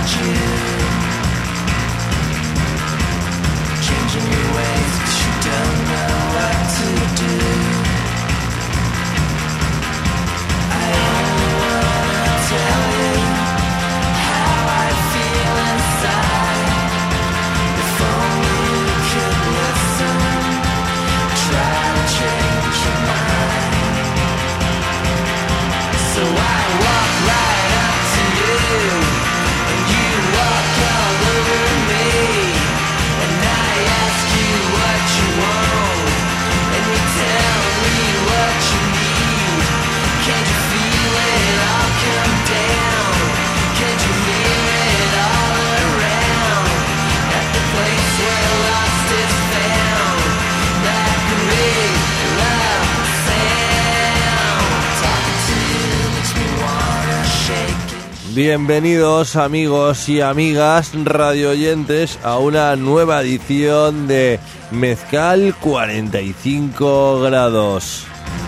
Bienvenidos amigos y amigas radioyentes a una nueva edición de Mezcal 45 grados.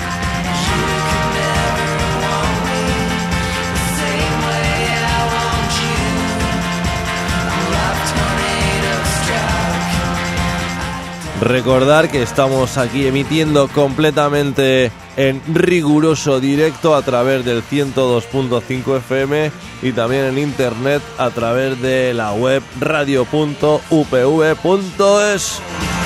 Recordar que estamos aquí emitiendo completamente en riguroso directo a través del 102.5 FM y también en internet a través de la web radio.upv.es.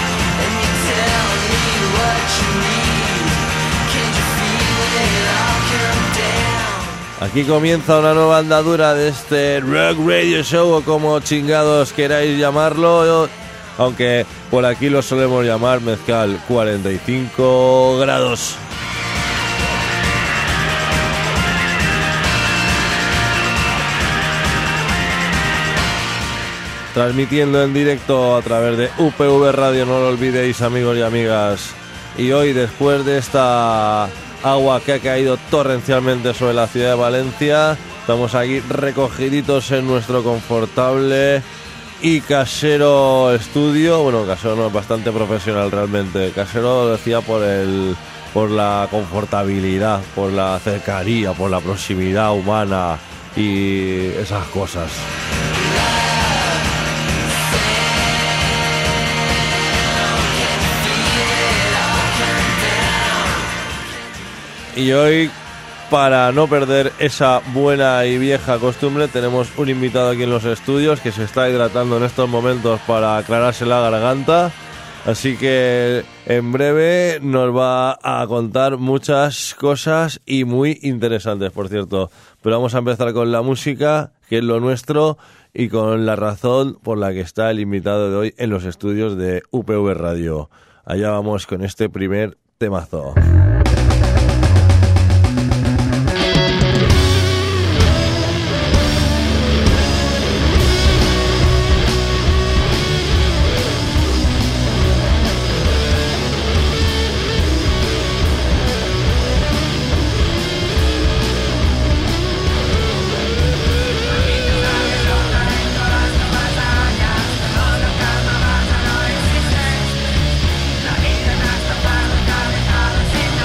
Aquí comienza una nueva andadura de este Rock Radio Show, o como chingados queráis llamarlo, aunque por aquí lo solemos llamar Mezcal 45 grados. Transmitiendo en directo a través de UPV Radio, no lo olvidéis amigos y amigas. Y hoy, después de esta agua que ha caído torrencialmente sobre la ciudad de Valencia, estamos aquí recogiditos en nuestro confortable y casero estudio. Bueno, casero no, es bastante profesional realmente. Casero lo decía por la confortabilidad, por la cercanía, por la proximidad humana y esas cosas. Y hoy, para no perder esa buena y vieja costumbre, tenemos un invitado aquí en los estudios que se está hidratando en estos momentos para aclararse la garganta. Así que en breve nos va a contar muchas cosas y muy interesantes, por cierto. Pero vamos a empezar con la música, que es lo nuestro, y con la razón por la que está el invitado de hoy en los estudios de UPV Radio. Allá vamos con este primer temazo. La vida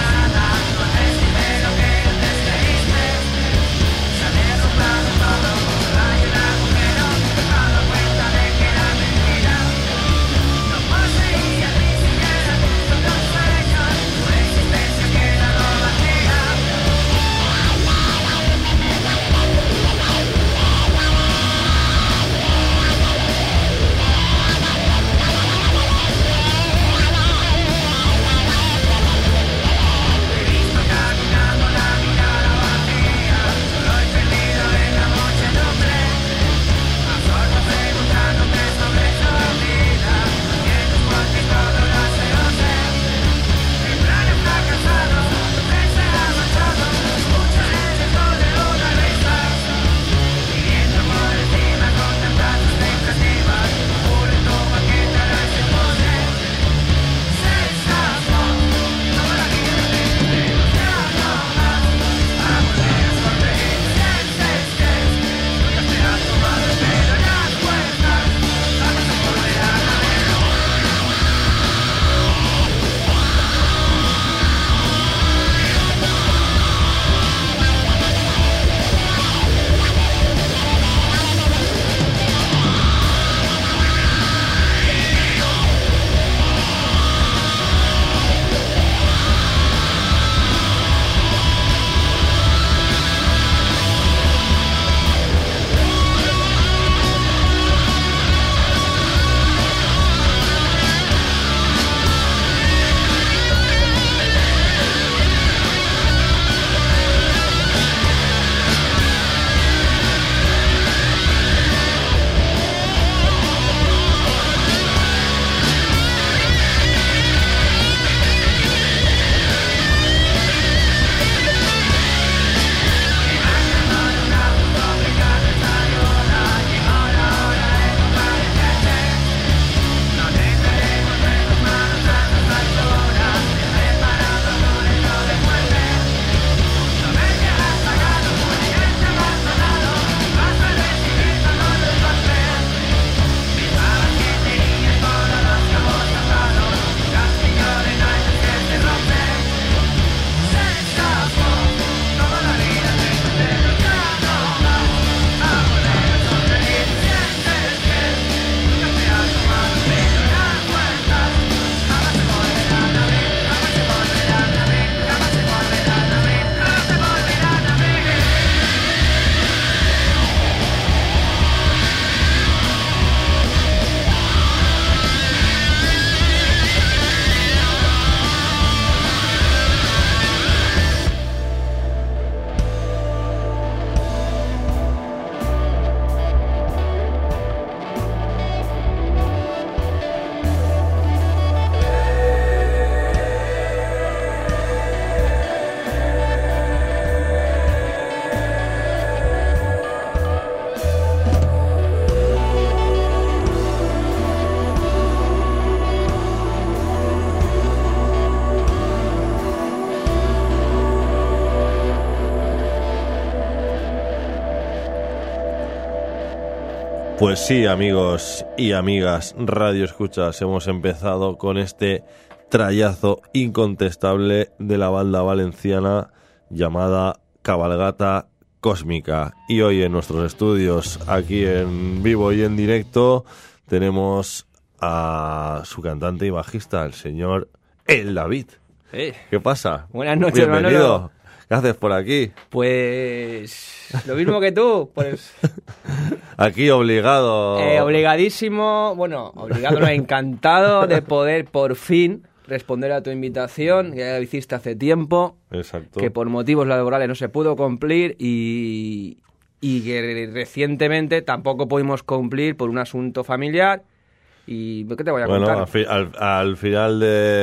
Pues sí, amigos y amigas, Radio Escuchas, hemos empezado con este trayazo incontestable de la banda valenciana llamada Cabalgata Cósmica. Y hoy en nuestros estudios, aquí en vivo y en directo, tenemos a su cantante y bajista, el señor El David. ¿Qué pasa? Buenas noches, bienvenido. Manolo. ¿Qué haces por aquí? Pues lo mismo que tú, pues aquí obligado. Obligadísimo, bueno, obligado no, encantado de poder por fin responder a tu invitación, que ya lo hiciste hace tiempo. Exacto. Que por motivos laborales no se pudo cumplir y que recientemente tampoco pudimos cumplir por un asunto familiar. ¿Y qué te voy a contar? Bueno, al final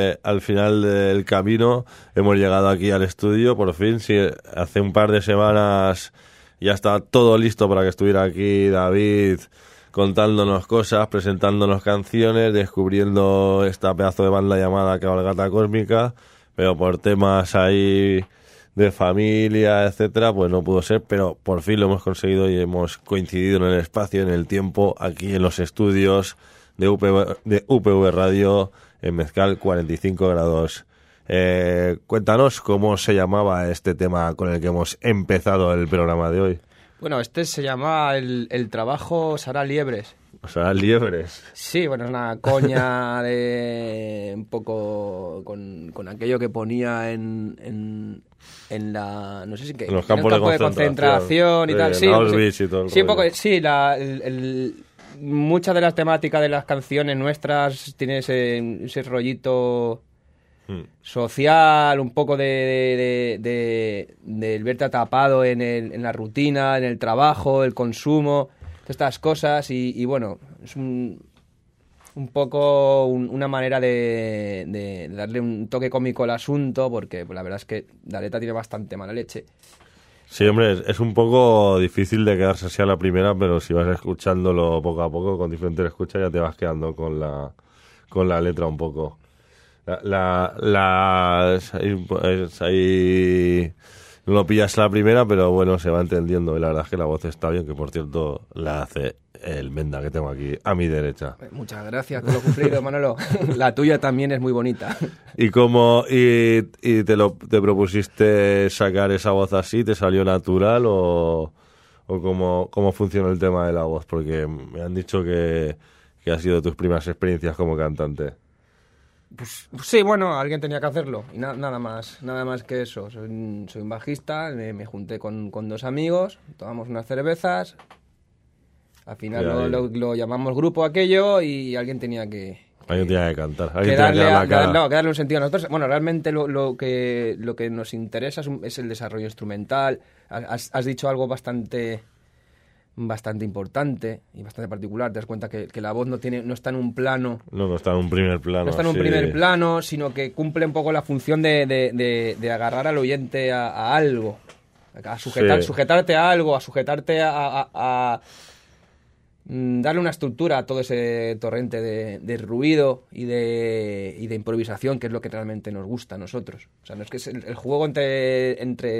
del camino hemos llegado aquí al estudio, por fin. Sí, hace un par de semanas ya estaba todo listo para que estuviera aquí David contándonos cosas, presentándonos canciones, descubriendo esta pedazo de banda llamada Cabalgata Cósmica, pero por temas ahí de familia, etcétera, pues no pudo ser, pero por fin lo hemos conseguido y hemos coincidido en el espacio, en el tiempo, aquí en los estudios de UPV Radio en Mezcal 45 grados. Cuéntanos cómo se llamaba este tema con el que hemos empezado el programa de hoy. Bueno, este se llama el trabajo Sarà Liebres. Sarà Liebres. Sí, bueno, es una coña de un poco con aquello que ponía en la, no sé si que en los campos de concentración y tal. Sí, sí, sí, un poco, sí, muchas de las temáticas de las canciones nuestras tiene ese rollito social, un poco de verte atrapado en la rutina, en el trabajo, el consumo, todas estas cosas y bueno, es un poco una manera de darle un toque cómico al asunto, porque pues, la verdad es que la letra tiene bastante mala leche. Sí, hombre, es un poco difícil de quedarse así a la primera, pero si vas escuchándolo poco a poco, con diferentes escuchas, ya te vas quedando con la letra un poco. Ahí no lo pillas a la primera, pero bueno, se va entendiendo. Y la verdad es que la voz está bien, que por cierto la hace el Menda que tengo aquí a mi derecha. Muchas gracias por lo cumplido, Manolo. La tuya también es muy bonita. ¿Y te propusiste sacar esa voz así? ¿Te salió natural o cómo funciona el tema de la voz? Porque me han dicho que ha sido tus primeras experiencias como cantante. Pues sí, bueno, alguien tenía que hacerlo y nada más que eso. Soy un bajista, me junté con dos amigos, tomamos unas cervezas, al final lo llamamos grupo aquello y alguien tenía que... Alguien tenía que cantar, alguien tenía que dar la cara. Que darle un sentido a nosotros. Bueno, realmente lo que nos interesa es el desarrollo instrumental. Has dicho algo bastante importante y bastante particular. Te das cuenta que la voz no está en un plano. No está en un primer plano. No está en un primer plano, sino que cumple un poco la función de agarrar al oyente a algo. A sujetarte a algo, a sujetarte a darle una estructura a todo ese torrente de ruido y de improvisación, que es lo que realmente nos gusta a nosotros. O sea, no es que es el juego entre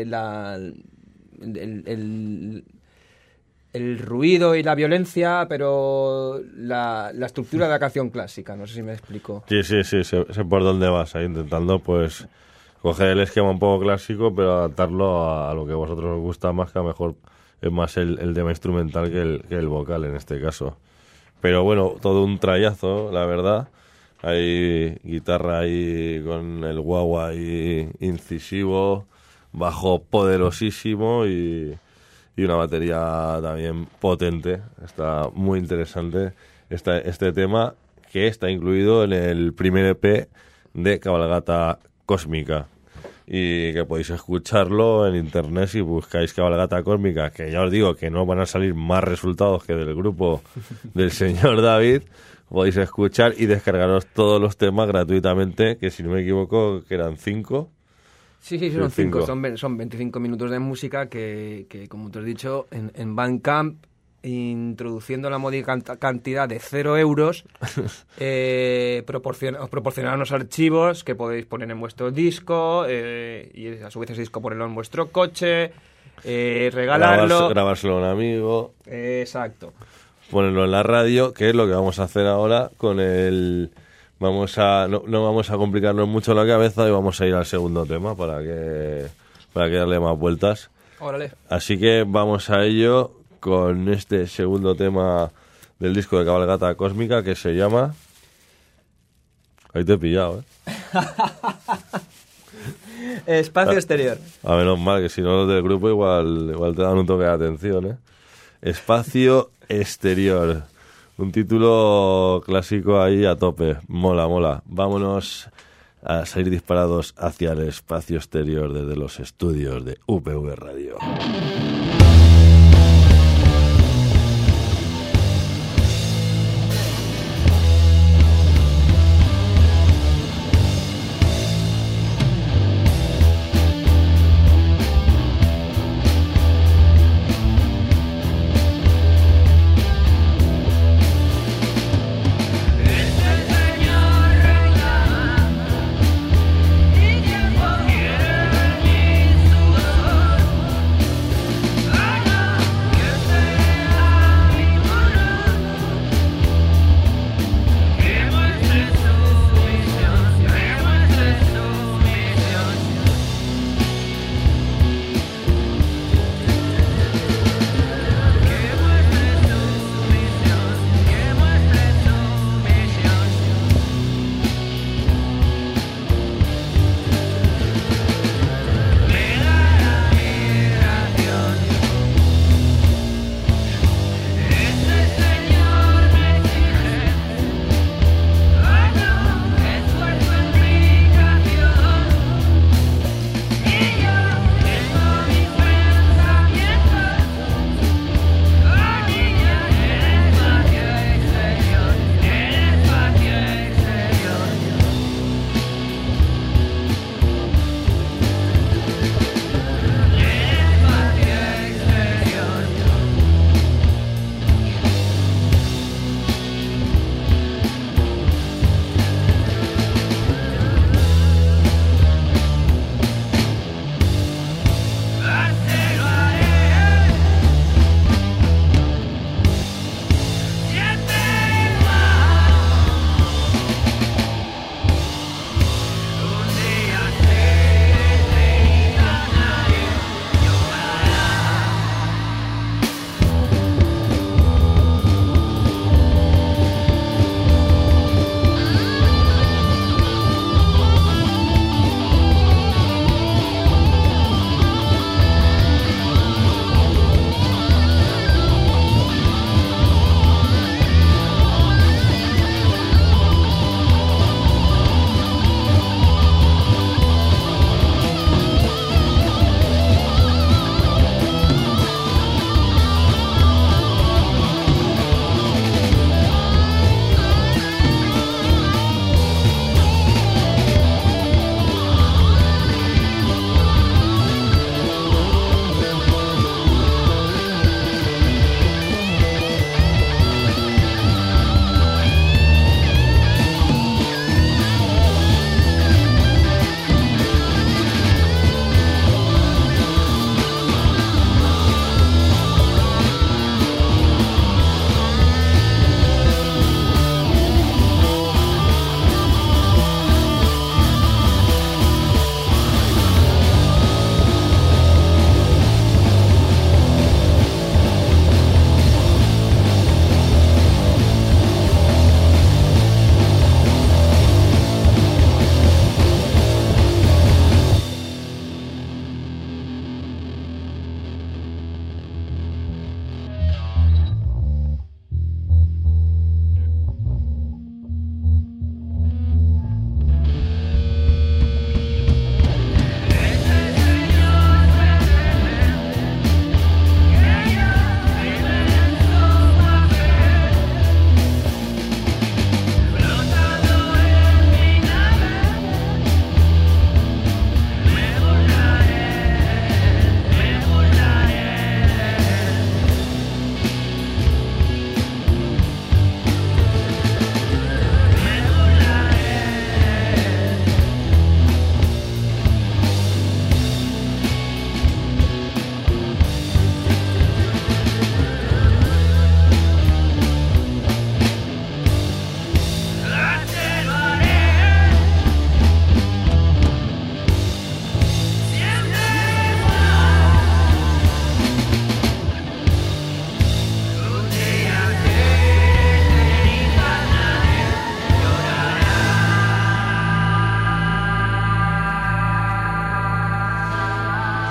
el ruido y la violencia, pero la estructura de la canción clásica. No sé si me explico. Sí, sé por dónde vas, ahí intentando pues coger el esquema un poco clásico, pero adaptarlo a lo que a vosotros os gusta más, que a lo mejor es más el tema instrumental que el vocal en este caso. Pero bueno, todo un trayazo, la verdad. Hay guitarra ahí con el guagua ahí incisivo, bajo poderosísimo y una batería también potente. Está muy interesante este tema, que está incluido en el primer EP de Cabalgata Cósmica, y que podéis escucharlo en internet si buscáis Cabalgata Cósmica, que ya os digo que no van a salir más resultados que del grupo del señor David. Podéis escuchar y descargaros todos los temas gratuitamente, que si no me equivoco que eran 5. Sí, son 5. Son 25 minutos de música que como te he dicho, en Bandcamp, introduciendo la módica cantidad de 0 euros, os proporcionarán unos archivos que podéis poner en vuestro disco, y a su vez ese disco ponerlo en vuestro coche, regalarlo. Grabárselo a un amigo. Exacto. ponerlo en la radio, que es lo que vamos a hacer ahora con el... no vamos a complicarnos mucho la cabeza y vamos a ir al segundo tema para que darle más vueltas. Órale. Así que vamos a ello con este segundo tema del disco de Cabalgata Cósmica, que se llama... Ahí te he pillado, Espacio exterior. A menos mal, que si no los del grupo igual te dan un toque de atención, Espacio exterior. Un título clásico ahí a tope. Mola. Vámonos a salir disparados hacia el espacio exterior desde los estudios de UPV Radio.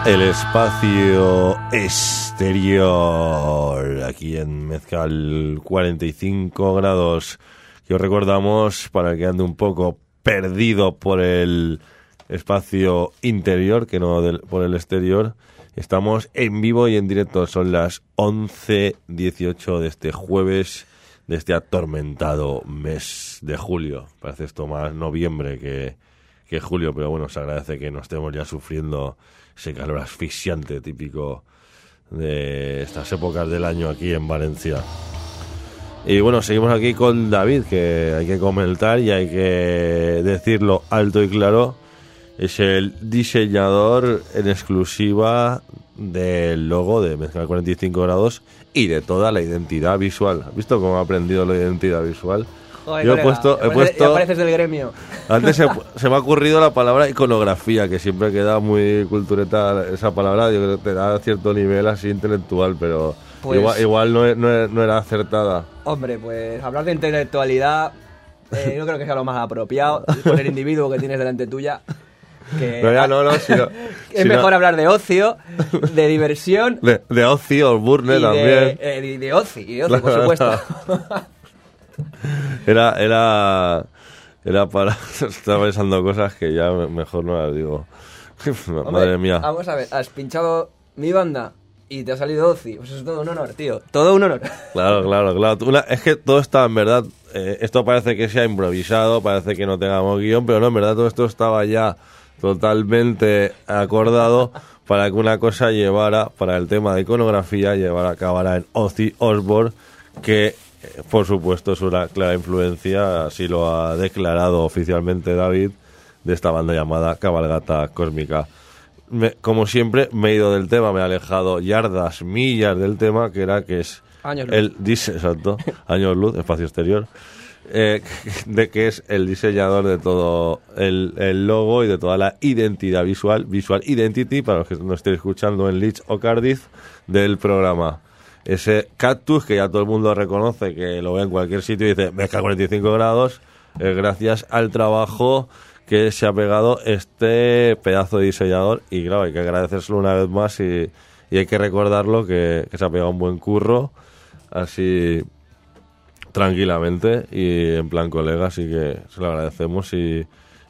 El espacio exterior, aquí en Mezcal 45 grados, que os recordamos para que ande un poco perdido por el espacio interior, que no por el exterior. Estamos en vivo y en directo, son las 11:18 de este jueves, de este atormentado mes de julio. Parece esto más noviembre que julio, pero bueno, se agradece que no estemos ya sufriendo ese calor asfixiante típico de estas épocas del año aquí en Valencia. Y bueno, seguimos aquí con David, que hay que comentar y hay que decirlo alto y claro. Es el diseñador en exclusiva del logo de Mezcal 45 grados y de toda la identidad visual. ¿Has visto cómo ha aprendido la identidad visual? Joder, Yo he puesto... Ya pareces del gremio. Antes se me ha ocurrido la palabra iconografía, que siempre queda muy cultureta esa palabra. Yo creo que te da cierto nivel así intelectual, pero pues, igual no era acertada. Hombre, pues hablar de intelectualidad yo creo que sea lo más apropiado con el individuo que tienes delante tuya. Que es mejor hablar de ocio, de diversión. De ocio, Burne también. De ocio, por supuesto. Era para... Estaba pensando cosas que ya mejor no las digo. Hombre, madre mía. Vamos a ver, has pinchado mi banda y te ha salido Oci. Pues eso es todo un honor, tío. Todo un honor. Claro. Es que todo está en verdad... esto parece que sea improvisado, parece que no tengamos guión, pero no, en verdad todo esto estaba ya totalmente acordado para que una cosa llevara, para el tema de iconografía, acabara en Ozzy Osbourne, que... por supuesto, es una clara influencia, así lo ha declarado oficialmente David, de esta banda llamada Cabalgata Cósmica. Como siempre, me he ido del tema, me he alejado yardas, millas del tema, que es Años luz. Exacto, años luz, espacio exterior, de que es el diseñador de todo el logo y de toda la identidad visual identity, para los que no estén escuchando en Leeds o Cardiff, del programa. Ese cactus que ya todo el mundo reconoce, que lo ve en cualquier sitio y dice Mezcal 45 grados, gracias al trabajo que se ha pegado este pedazo de diseñador. Y claro, hay que agradecérselo una vez más y hay que recordarlo que se ha pegado un buen curro, así tranquilamente y en plan colega, así que se lo agradecemos y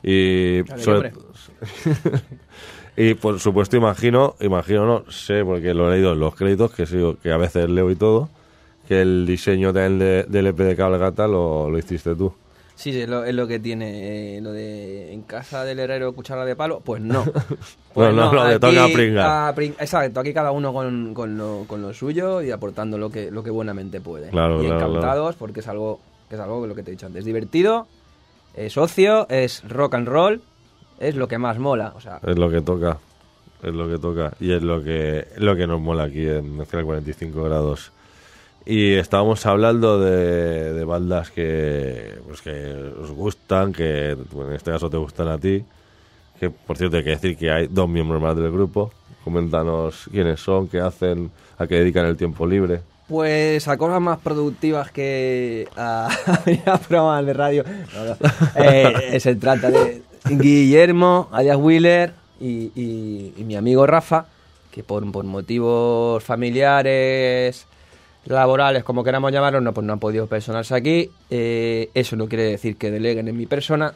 y por supuesto imagino no sé, porque lo he leído en los créditos, que a veces leo y todo, que el diseño del EP de Cabalgata lo hiciste tú. Sí, es lo que tiene lo de en casa del herrero cuchara de palo, pues no. Pues no, lo de toca pringar. Exacto, aquí cada uno con lo suyo y aportando lo que buenamente puede. Claro, y encantados porque es algo lo que te he dicho antes, divertido, es ocio, es rock and roll. Es lo que más mola, o sea... Es lo que toca y es lo que nos mola aquí en Mezcal 45 grados. Y estábamos hablando de bandas que os gustan, que en este caso te gustan a ti, que por cierto hay que decir que hay 2 miembros más del grupo. Coméntanos quiénes son, qué hacen, a qué dedican el tiempo libre. Pues a cosas más productivas que a programas de radio. Se trata de Guillermo, alias Wheeler, y mi amigo Rafa, que por motivos familiares, laborales, como queramos llamarlos, pues no han podido personarse aquí. Eso no quiere decir que deleguen en mi persona.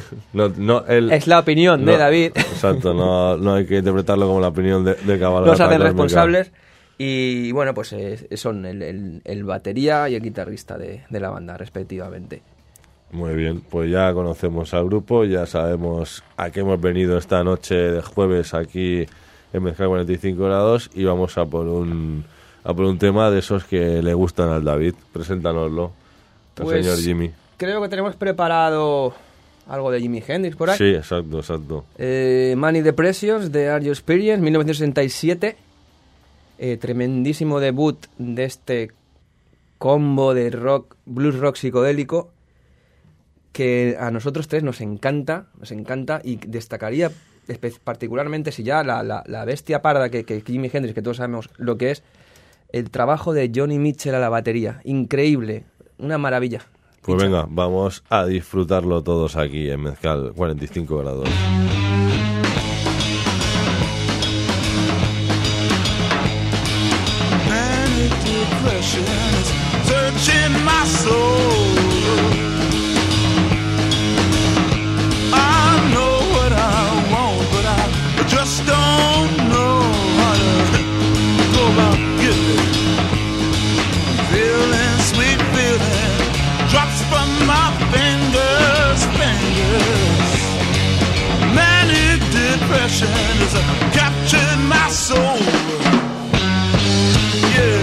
Es la opinión de David. Exacto, no hay que interpretarlo como la opinión de Cabalgata. Los hacen responsables. Y bueno, pues son el batería y el guitarrista de la banda, respectivamente. Muy bien, pues ya conocemos al grupo, ya sabemos a qué hemos venido esta noche de jueves aquí en Mezcal 45 grados y vamos a por un tema de esos que le gustan al David. Preséntanoslo, pues, el señor Jimi. Creo que tenemos preparado algo de Jimi Hendrix por ahí. Sí, exacto. Money the Precious de Are You Experience, 1967. Tremendísimo debut de este combo de rock, blues rock psicodélico, que a nosotros tres nos encanta y destacaría particularmente, si ya la bestia parda que Jimi Hendrix, que todos sabemos lo que es, el trabajo de Johnny Mitchell a la batería. Increíble, una maravilla. Pues venga, vamos a disfrutarlo todos aquí en Mezcal 45 grados. my soul. I know what I want, but I just don't know how to go about getting it. Feeling, sweet feeling, drops from my fingers. Manic depression has captured my soul. Yeah.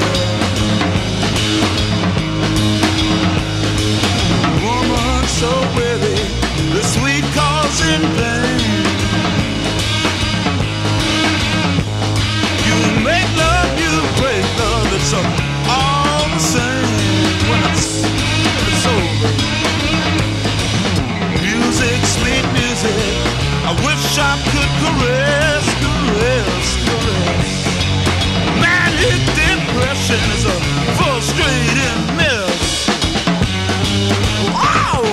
Woman so weary, the sweet cause in pain. You make love, you break love, it's all the same when it's over. Music, sweet music, I wish I could caress. Manic depression is a frustrating mess. Wow!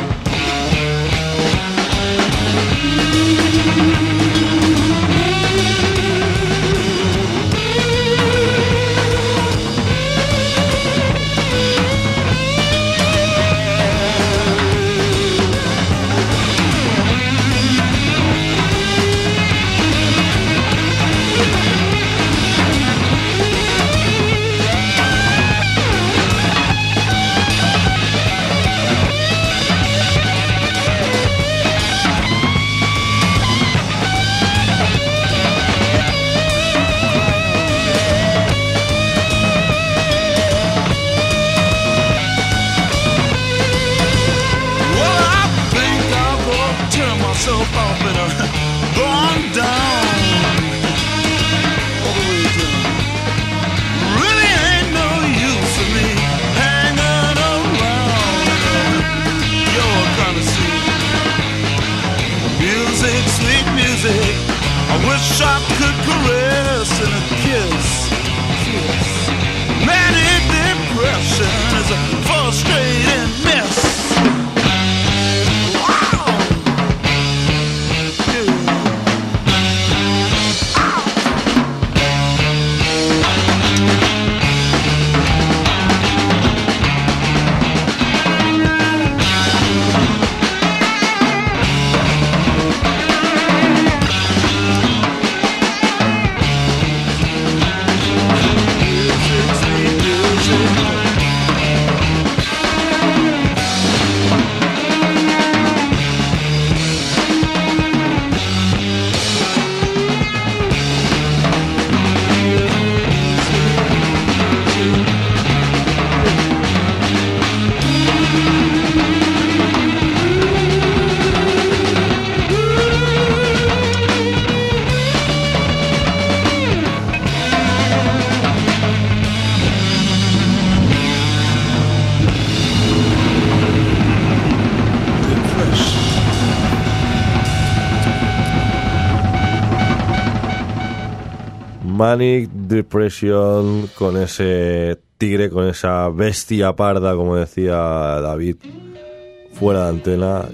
Manic Depression, con ese tigre, con esa bestia parda, como decía David, fuera de antena,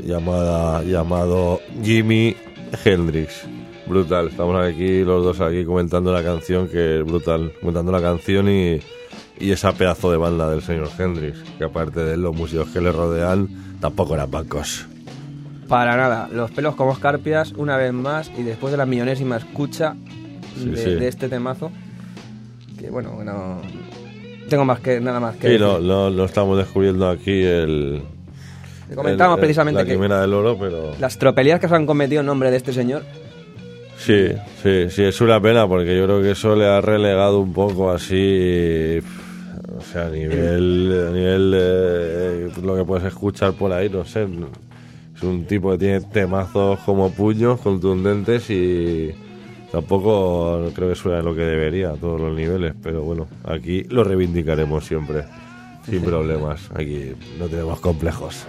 llamado Jimi Hendrix. Brutal, estamos aquí los dos aquí comentando la canción, que es brutal, comentando la canción y esa pedazo de banda del señor Hendrix, que aparte de los músicos que le rodean, tampoco eran bancos. Para nada, los pelos como escarpias, una vez más, y después de la millonésima escucha de este temazo, que bueno, tengo nada más que sí, decir. No estamos descubriendo aquí comentamos precisamente la quimera del oro, pero las tropelías que se han cometido en nombre de este señor. Sí, es una pena, porque yo creo que eso le ha relegado un poco así, o sea, a nivel lo que puedes escuchar por ahí, no sé. Es un tipo que tiene temazos como puños contundentes y tampoco creo que suene lo que debería a todos los niveles, pero bueno, aquí lo reivindicaremos siempre, sin problemas. Aquí no tenemos complejos.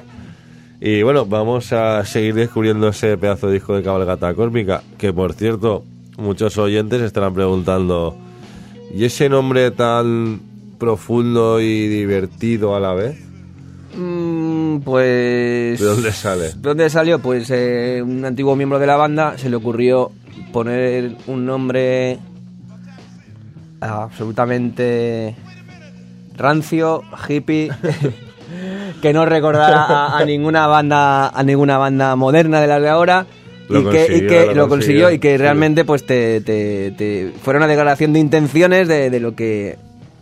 Y bueno, vamos a seguir descubriendo ese pedazo de disco de Cabalgata Cósmica, que por cierto, muchos oyentes estarán preguntando, ¿y ese nombre tan profundo y divertido a la vez? Pues... ¿De dónde sale? ¿De dónde salió? Pues un antiguo miembro de la banda se le ocurrió poner un nombre absolutamente rancio, hippie, que no recordara a ninguna banda moderna de las de ahora. Lo consiguió y que realmente pues te fuera una declaración de intenciones de lo que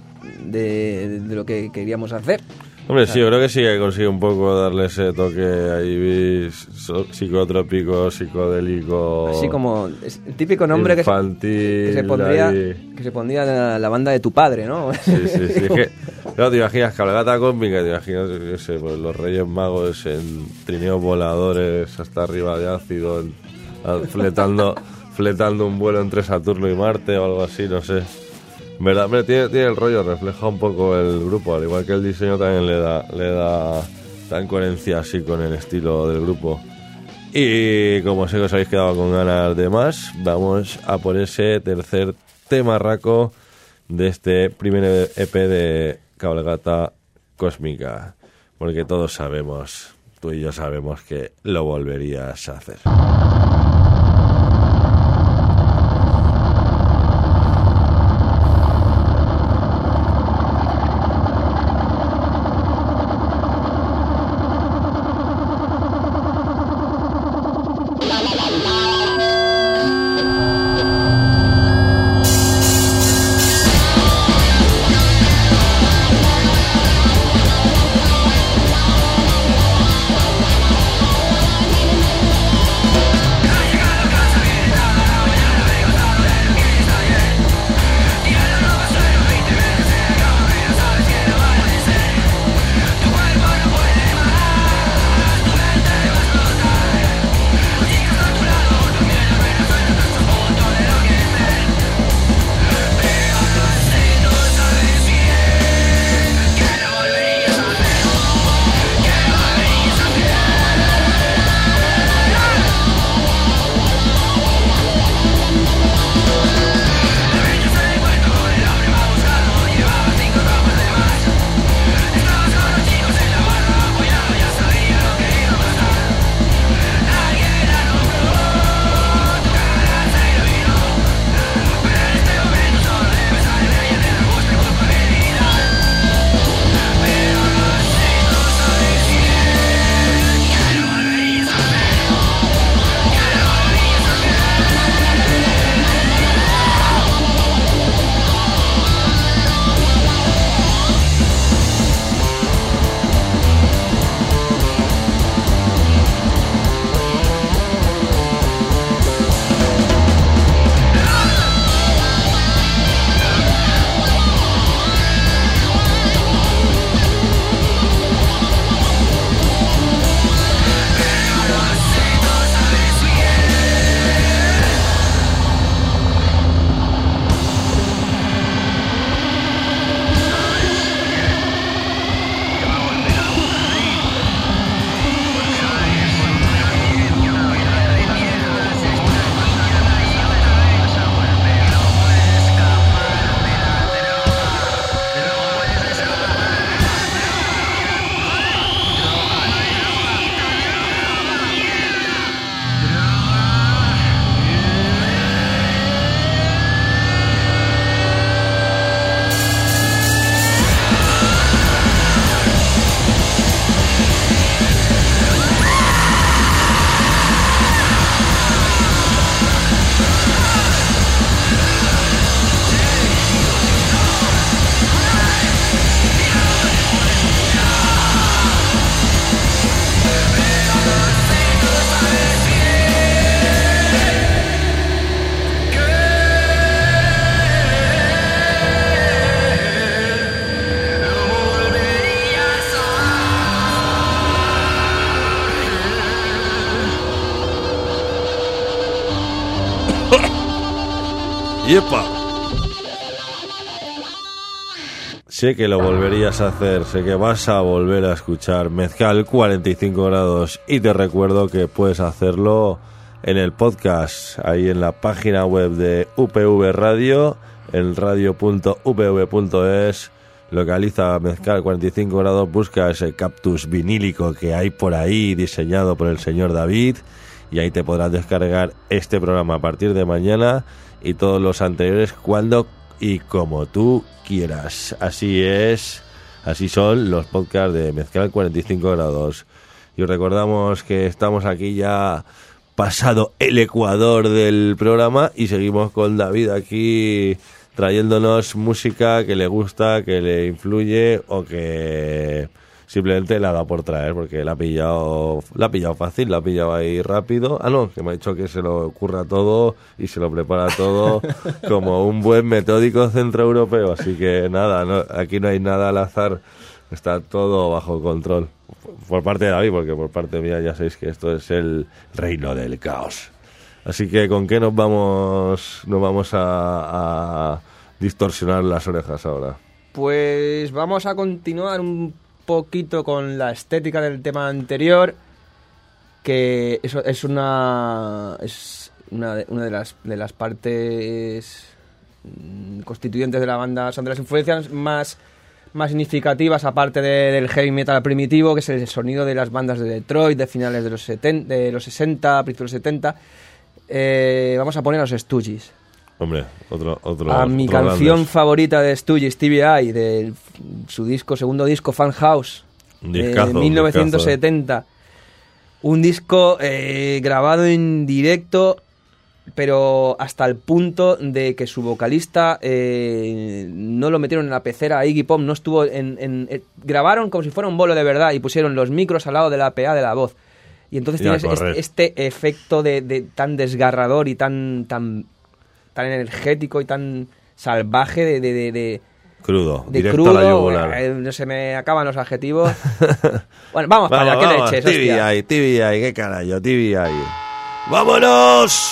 queríamos hacer. Hombre, sí, yo creo que sí que consigue un poco darle ese toque ahí psicotrópico, psicodélico. Así como el típico nombre infantil, que se pondría la banda de tu padre, ¿no? Sí. Es que, claro, te imaginas cabalgata cósmica, te imaginas, yo sé, pues, los Reyes Magos en trineos voladores hasta arriba de ácido, fletando un vuelo entre Saturno y Marte o algo así, no sé. ¿Verdad? Hombre, tiene el rollo, refleja un poco el grupo, al igual que el diseño también le da tan coherencia así con el estilo del grupo. Y como sé que os habéis quedado con ganas de más, vamos a por ese tercer temarraco de este primer EP de Cabalgata Cósmica, porque todos sabemos, tú y yo sabemos que lo volverías a hacer. ¡Yepa! Sé que lo volverías a hacer, sé que vas a volver a escuchar Mezcal 45 grados y te recuerdo que puedes hacerlo en el podcast, ahí en la página web de UPV Radio, en radio.upv.es, localiza Mezcal 45 grados, busca ese cactus vinílico que hay por ahí diseñado por el señor David y ahí te podrás descargar este programa a partir de mañana y todos los anteriores cuando y como tú quieras. Así es, Así son los podcasts de Mezcal 45 grados. Y os recordamos que estamos aquí ya pasado el ecuador del programa y seguimos con David aquí trayéndonos música que le gusta, que le influye o que simplemente la da por traer porque la ha pillado fácil, la ha pillado ahí rápido. Ah, no, que me ha dicho que se lo ocurra todo y se lo prepara todo como un buen metódico centroeuropeo. Así que nada, aquí no hay nada al azar, está todo bajo control. Por parte de David, porque por parte mía ya sabéis que esto es el reino del caos. Así que ¿con qué nos vamos a distorsionar las orejas ahora? Pues vamos a continuar un poquito con la estética del tema anterior, que eso es una de las partes constituyentes de la banda, son de las influencias más significativas, aparte del heavy metal primitivo, que es el sonido de las bandas de Detroit de finales de los 60, principios de los 70. Vamos a poner a los Stooges. Hombre, otro mi canción grandes. favorita de Stooges, TBI, de su segundo disco, Fan House, de 1970. Un disco grabado en directo, pero hasta el punto de que su vocalista no lo metieron en la pecera a Iggy Pop, no estuvo grabaron como si fuera un bolo de verdad y pusieron los micros al lado de la PA de la voz. Y entonces tienes este efecto de tan desgarrador y tan energético y tan salvaje de crudo, de directo crudo, a la yugular. no se me acaban los adjetivos. Bueno, vamos para allá, ¿qué leches, hostia? TBI, qué carajo, TBI. ¡Vámonos!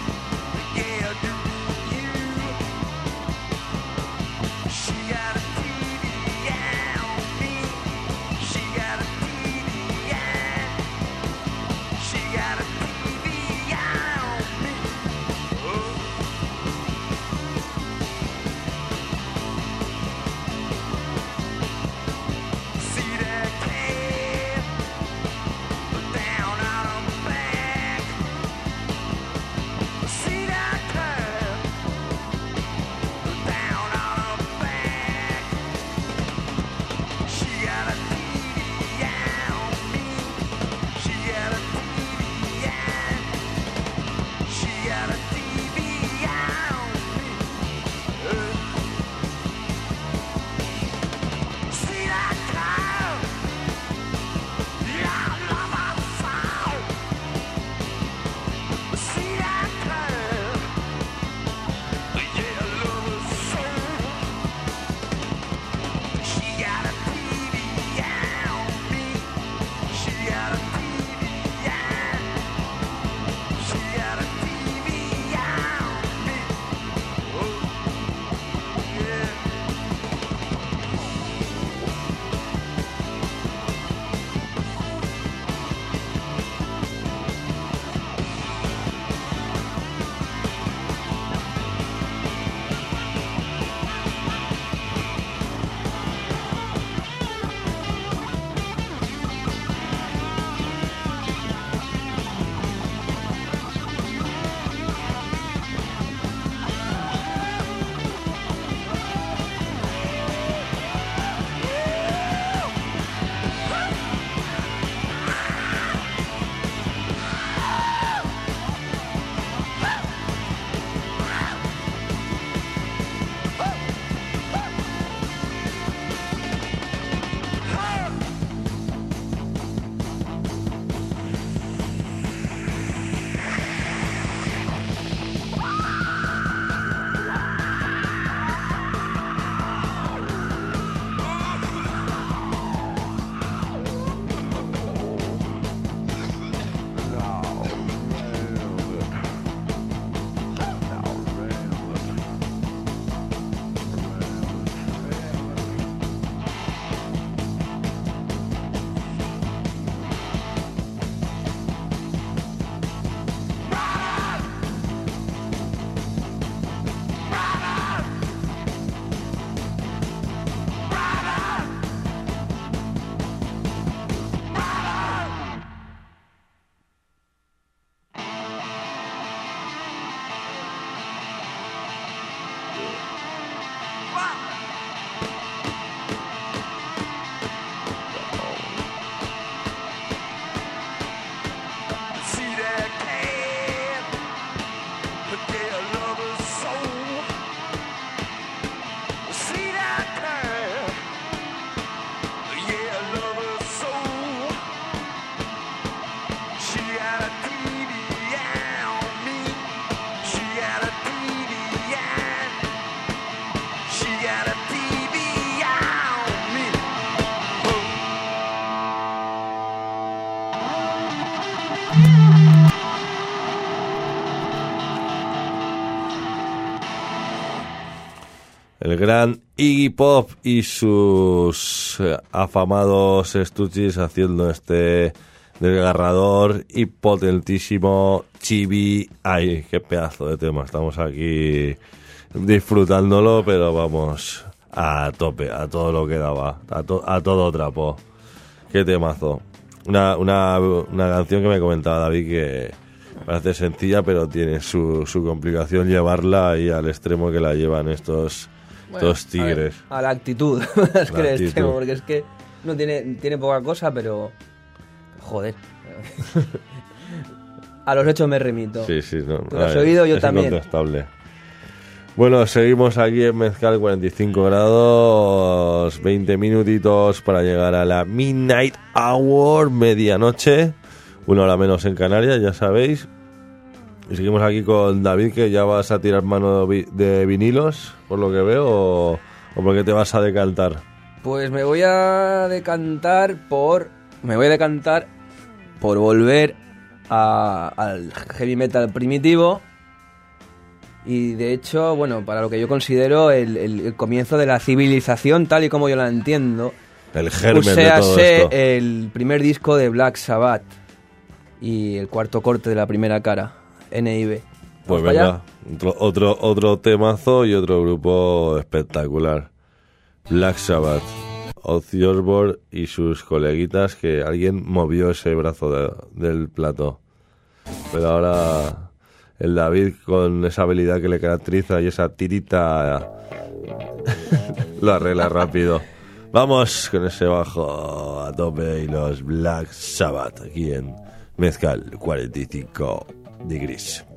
She got a el gran Iggy Pop y sus afamados estuchis haciendo este desgarrador y potentísimo Chibi. Ay, qué pedazo de tema. Estamos aquí disfrutándolo, pero vamos a tope, a todo lo que daba, a todo trapo. Qué temazo. Una canción que me comentaba David que parece sencilla, pero tiene su complicación llevarla ahí al extremo que la llevan estos tigres. A la actitud, es que el extremo, porque es que no tiene poca cosa, pero joder. A los hechos me remito. Sí, no. ¿Tú lo has oído? Yo también. Incontestable. Bueno, seguimos aquí en Mezcal, 45 grados, 20 minutitos para llegar a la Midnight Hour, medianoche, 1 hora menos en Canarias, ya sabéis. Y seguimos aquí con David, que ya vas a tirar mano de vinilos, por lo que veo, o por qué te vas a decantar. Pues me voy a decantar por volver al heavy metal primitivo. Y de hecho, bueno, para lo que yo considero el comienzo de la civilización tal y como yo la entiendo. El germen de todo esto. El primer disco de Black Sabbath y el cuarto corte de la primera cara, NIB. Pues venga, otro temazo y otro grupo espectacular. Black Sabbath, Ozzy Osbourne y sus coleguitas, que alguien movió ese brazo del plato. Pero ahora el David, con esa habilidad que le caracteriza y esa tirita, lo arregla rápido. Vamos con ese bajo a tope y los Black Sabbath aquí en Mezcal 45 degrees.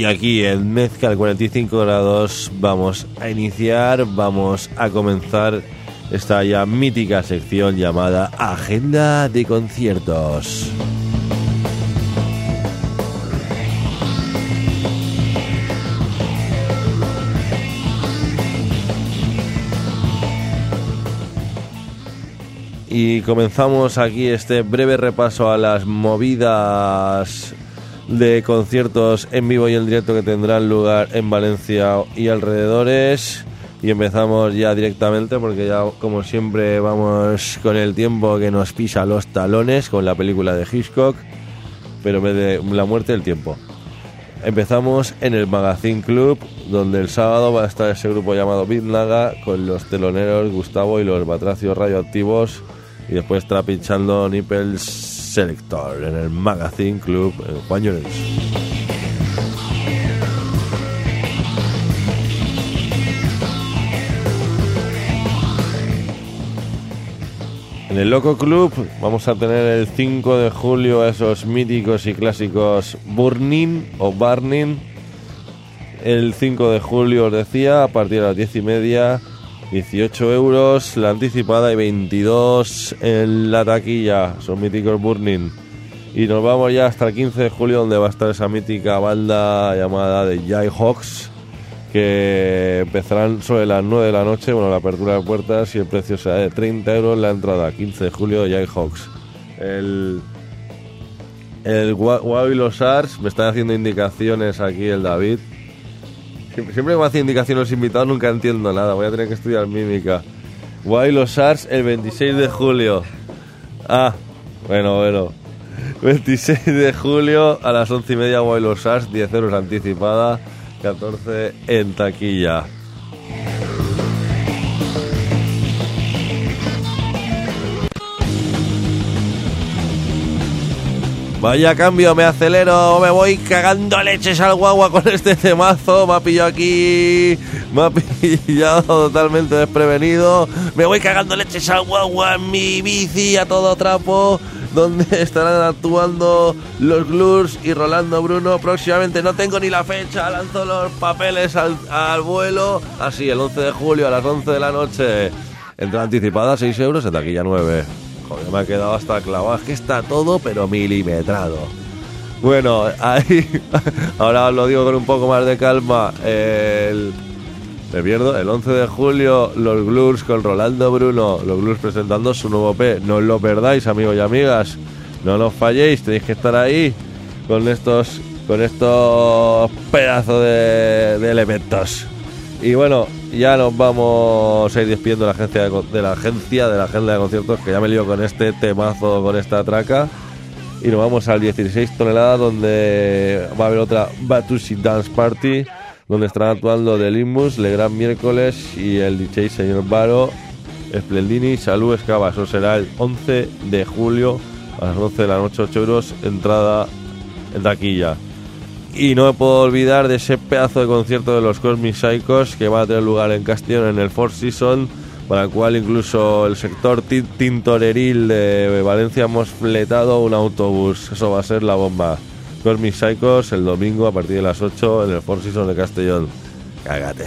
Y aquí en Mezcal 45 grados vamos a iniciar, vamos a comenzar esta ya mítica sección llamada Agenda de Conciertos. Y comenzamos aquí este breve repaso a las movidas de conciertos en vivo y en directo que tendrán lugar en Valencia y alrededores. Y empezamos ya directamente porque ya como siempre vamos con el tiempo que nos pisa los talones con la película de Hitchcock, pero en vez de la muerte del tiempo. Empezamos en el Magazine Club, donde el sábado va a estar ese grupo llamado Bitnaga con los teloneros Gustavo y los Batracios Radioactivos. Y después estará pinchando Nipples Selector en el Magazine Club en Juan Llorens. En el Loco Club vamos a tener el 5 de julio esos míticos y clásicos Burning o Burning. El 5 de julio os decía, a partir de las 10:30, 18 euros la anticipada y 22 en la taquilla, son míticos Burning. Y nos vamos ya hasta el 15 de julio, donde va a estar esa mítica banda llamada The Jayhawks, que empezarán sobre las 9 de la noche, bueno, la apertura de puertas, y el precio será de 30 euros la entrada. 15 de julio, Jayhawks. El Guau y los Ars, me están haciendo indicaciones aquí el David. Siempre que me hace indicaciones los invitados nunca entiendo nada, voy a tener que estudiar mímica. Guay los Arts el 26 de julio. Bueno. 26 de julio a las 11:30 Guay los Arts, 10 euros anticipada, 14 en taquilla. Vaya cambio, me acelero, me voy cagando leches al guagua con este temazo. Me ha pillado aquí, me ha pillado totalmente desprevenido. Me voy cagando leches al guagua en mi bici a todo trapo, donde estarán actuando los Glurs y Rolando Bruno próximamente. No tengo ni la fecha, lanzo los papeles al vuelo. Así, el 11 de julio a las 11 de la noche. Entrada anticipada 6 euros, en taquilla 9. Joder, me ha quedado hasta clavado. Es que está todo pero milimetrado. Bueno, ahí ahora os lo digo con un poco más de calma. Me pierdo. El 11 de julio los Glurs con Rolando Bruno. Los Glurs presentando su nuevo EP. No os lo perdáis, amigos y amigas. No nos falléis, tenéis que estar ahí con estos pedazos de elementos. Y bueno, ya nos vamos a ir despidiendo de la agenda de conciertos, que ya me lío con este temazo, con esta traca. Y nos vamos al 16 toneladas, donde va a haber otra Batusi Dance Party, donde estarán actuando The Limbus, Le Gran Miércoles y el DJ Señor Varo, Splendini, Salud Escava. Eso será el 11 de julio a las 11 de la noche, 8 euros, entrada en taquilla. Y no me puedo olvidar de ese pedazo de concierto de los Cosmic Psychos, que va a tener lugar en Castellón en el Four Seasons, para el cual incluso el sector tintoreril de Valencia hemos fletado un autobús. Eso va a ser la bomba. Cosmic Psychos el domingo a partir de las 8 en el Four Seasons de Castellón. Cágate.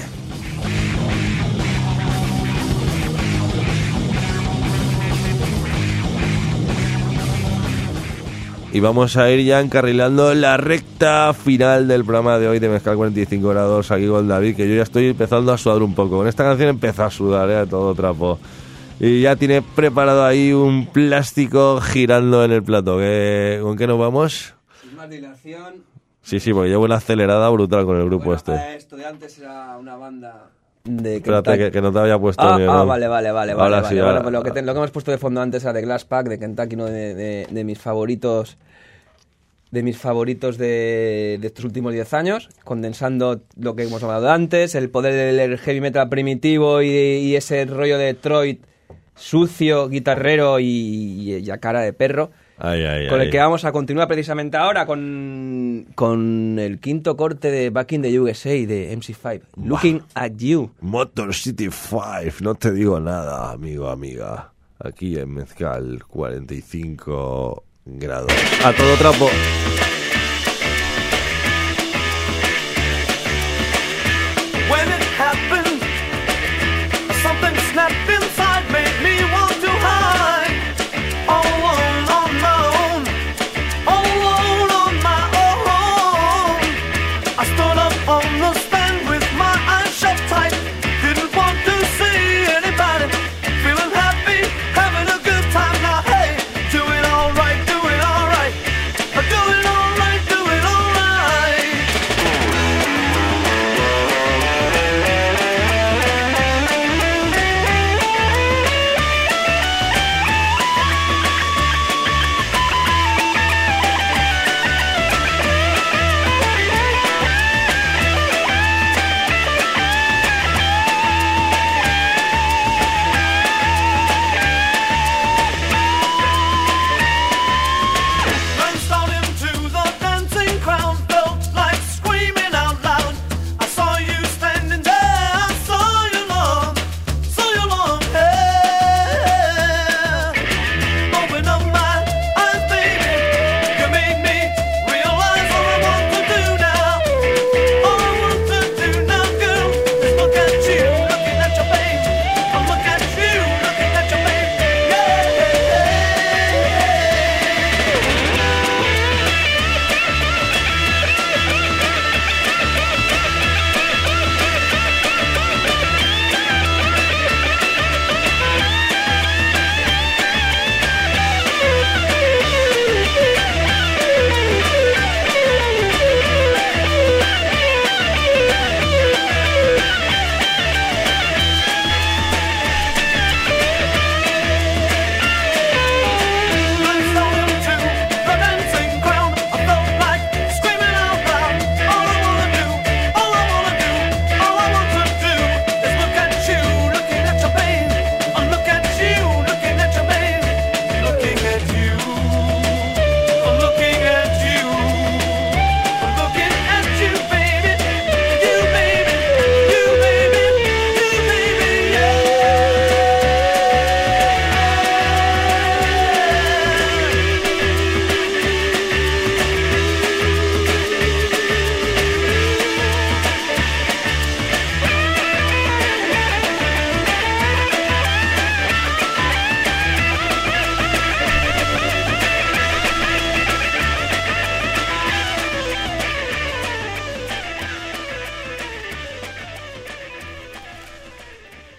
Y vamos a ir ya encarrilando la recta final del programa de hoy de Mezcal 45 grados aquí con David, que yo ya estoy empezando a sudar un poco. Con esta canción empezó a sudar, a todo trapo. Y ya tiene preparado ahí un plástico girando en el plato. ¿Con qué nos vamos? Sin más dilación. Sí, porque llevo una acelerada brutal con el grupo Esto de antes era una banda... Espérate, que no te había puesto ni vale. Ahora sí, vale. Pues lo que hemos puesto de fondo antes era de Glass Pack, de Kentucky, uno de mis favoritos de estos últimos 10 años, condensando lo que hemos hablado antes, el poder del heavy metal primitivo y ese rollo de Detroit sucio, guitarrero y a cara de perro. Con el que vamos a continuar precisamente ahora con el quinto corte de Back in the USA de MC5, Looking at You. Motor City 5, no te digo nada, amigo, amiga. Aquí en Mezcal 45 grados. A todo trapo.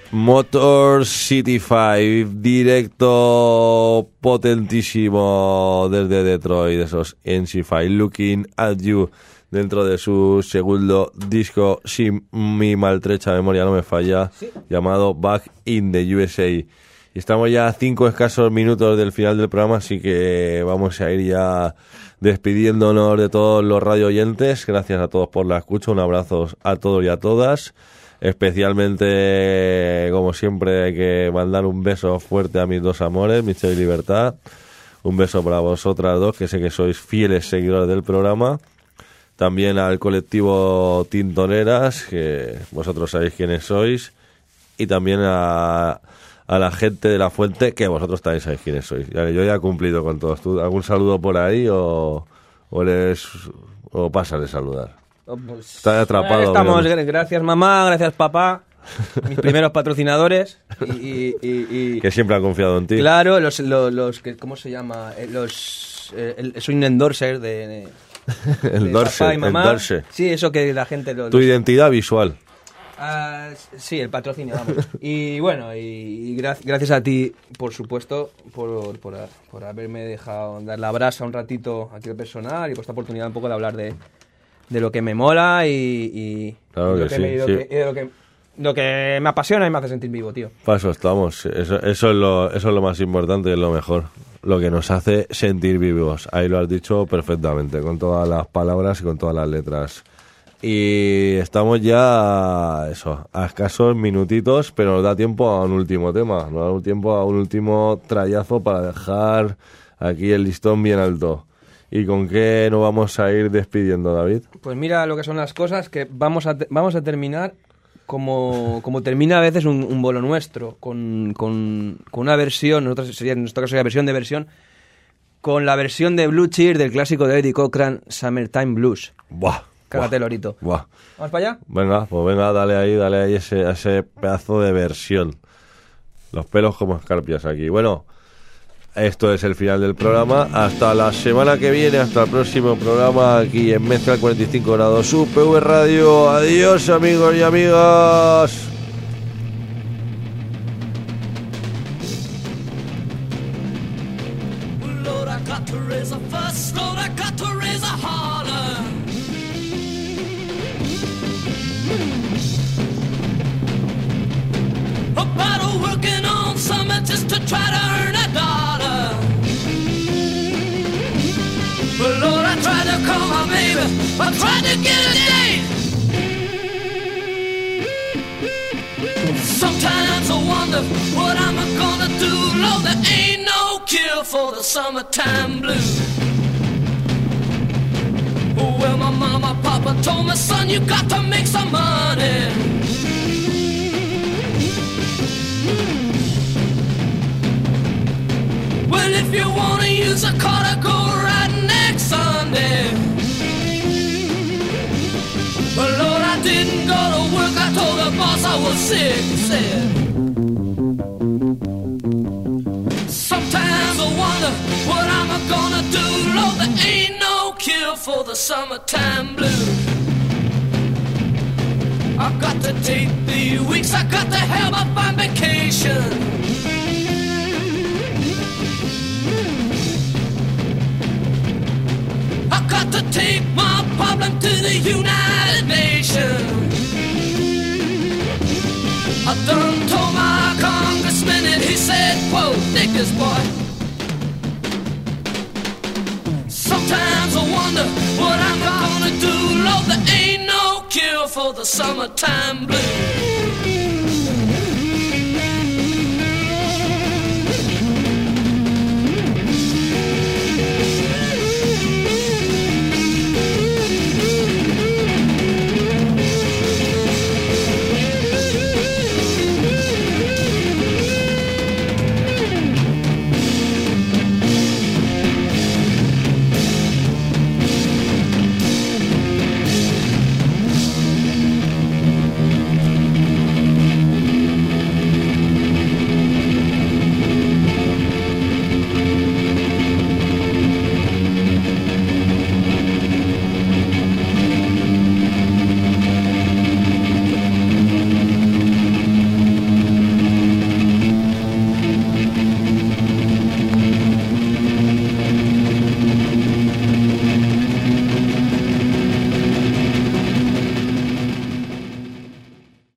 Motor City 5, directo potentísimo desde Detroit, esos NC5, Looking at You, dentro de su segundo disco, si mi maltrecha memoria no me falla, ¿sí?, llamado Back in the USA. Y estamos ya a 5 escasos minutos del final del programa, así que vamos a ir ya despidiéndonos de todos los radio oyentes. Gracias a todos por la escucha, un abrazo a todos y a todas. Especialmente, como siempre, hay que mandar un beso fuerte a mis dos amores, Michelle y Libertad. Un beso para vosotras dos, que sé que sois fieles seguidores del programa. También al colectivo Tintoneras, que vosotros sabéis quiénes sois. Y también a la gente de La Fuente, que vosotros también sabéis quiénes sois. Yo ya he cumplido con todos. ¿Tú, algún saludo por ahí o pasas de saludar? Pues, está atrapado. Estamos, gracias mamá, gracias papá, mis primeros patrocinadores y que siempre han confiado en ti. Claro, los que, ¿cómo se llama? Soy un endorser de el dorse, papá y mamá. El dorse. Sí, eso que la gente... Tu identidad visual. Sí, el patrocinio, vamos. Y bueno, y gracias a ti, por supuesto, por haberme dejado dar la brasa un ratito aquí al personal y por esta oportunidad un poco de hablar de lo que me mola y claro lo que sí. Lo que me apasiona y me hace sentir vivo, tío. Para eso estamos. Eso es lo más importante y es lo mejor. Lo que nos hace sentir vivos. Ahí lo has dicho perfectamente, con todas las palabras y con todas las letras. Y estamos ya a escasos minutitos, pero nos da tiempo a un último tema. Nos da tiempo a un último trayazo para dejar aquí el listón bien alto. ¿Y con qué nos vamos a ir despidiendo, David? Pues mira lo que son las cosas, que vamos a terminar como termina a veces un bolo nuestro, con una versión, en nuestro caso sería versión de versión, con la versión de Blue Cheer del clásico de Eddie Cochran, Summertime Blues. ¡Buah! Cágate, lorito. ¡Buah! ¿Vamos para allá? Venga, dale ahí ese pedazo de versión. Los pelos como escarpias aquí. Bueno, esto es el final del programa. Hasta la semana que viene, hasta el próximo programa aquí en Mezcla 45 grados UPV Radio. Adiós, amigos y amigas. Lord, I got to raise a fuss. Lord, I got to raise a holler. About working on something just to try to earn a dollar. But Lord, I tried to call my baby, I tried to get a date. Sometimes I wonder what I'm gonna do. Lord, there ain't no cure for the summertime blues. Well, my mama, papa told me, son, you got to make some money. Well, if you wanna use a car to go right next Sunday. But Lord, I didn't go to work. I told the boss I was sick. He said, sometimes I wonder what I'm gonna do. Lord, there ain't no cure for the summertime blues. I've got to take 3 weeks. I got to have a fine vacation. Got to take my problem to the United Nations. I done told my congressman and he said, quote, dig this boy. Sometimes I wonder what I'm gonna do. Lord, there ain't no cure for the summertime blues.